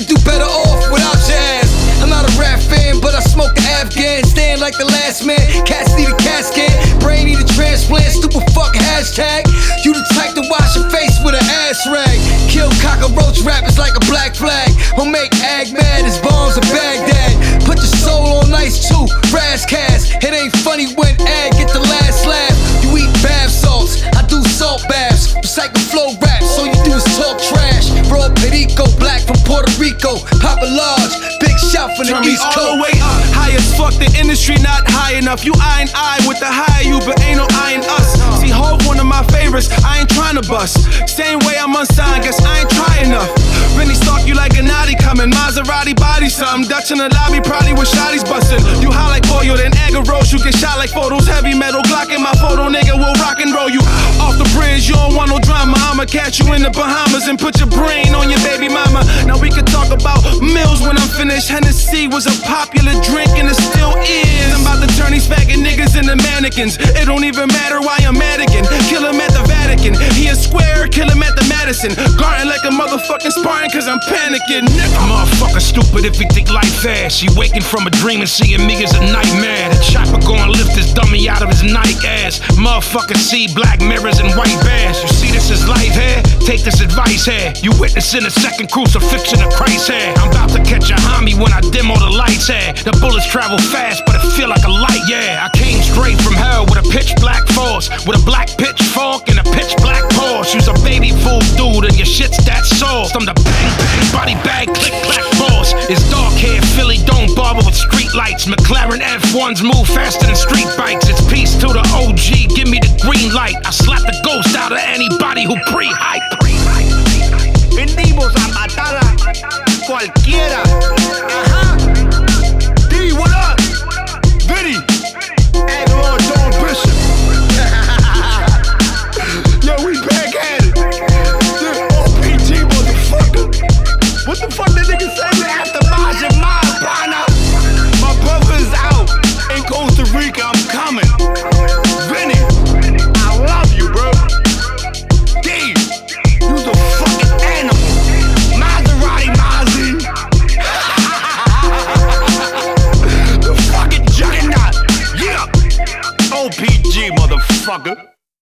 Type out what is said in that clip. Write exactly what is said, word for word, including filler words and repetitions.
do better off without your ass. I'm not a rap fan, but I smoke the Afghan. Stand like the last man, cats need a casket. Brain need a transplant, stupid fuck hashtag. You the type to wash your face with an ass rag. Kill cockroach rappers like a black flag. Or make Ag mad as bombs of Baghdad. Put your soul on ice too, Razzcast. It ain't funny when Ag get the last laugh. You eat bath salts, I do salt baths. Recycle flow rap, so you do is talk trash. Raw Perico, black from Puerto Rico. Papa large, big shot from the Turn me East all Coast. the way up, high as fuck, the industry not high enough. You eye and eye with the high you, but ain't no eyeing us. See, Hov, one of my favorites, I ain't trying to bust. Same way I'm unsigned, guess I ain't try enough. Benny stalk you like a naughty coming, Maserati body something. Dutch in the lobby, probably with shotties bustin'. You high like oil, then agarose, you get shot like photos. Heavy metal, Glock in my photo, nigga, will rock and roll you. Off the bridge, you don't want no drama, I'ma catch you in the Bahamas and put your brain on your baby mama. Now we could talk about mills when I'm finished. Hennessy was a popular drink and it still is. I'm about to turn these faggot niggas into mannequins. It don't even matter why I'm mad again. Kill him at the Vatican, he a square, kill him at the Madison. Guarding like a motherfucking Spartan cause I'm panicking, nigga. Motherfucker stupid if he think life fast. He waking from a dream and seeing me as a nightmare. The chopper gonna lift his dummy out of his Nike ass. Motherfucker see black mirrors and white bands. You see this is life here? Take this advice here. You witnessing a second crucifixion of Christ here. I'm about to catch a homie when I dim all the lights here. The bullets travel fast but it feel like a light, yeah. I came straight from hell with a pitch black force, with a black pitchfork and a pitch black Porsche. You's a baby fool dude and your shit's that sauce. I'm the bang bang body bag click clack boss. It's dark here, Philly don't bother with street lights. McLaren F ones move faster than street bikes. It's peace to the O G, give me the green light. I slap the ghost out of anybody who pre-hype. Venimos a matar a cualquiera. Ajá. D, what up? Vinny. And Lord John Bishop. Yo, we back at it. Yeah, O P G motherfucker. What the fuck that nigga say? After Majin Ma, partner. My brother's out in Costa Rica. I'm coming. Vinny, I love you, bro. D, you's a fucking animal. Maserati Mozzie. The fucking juggernaut. Yeah. O P G, motherfucker.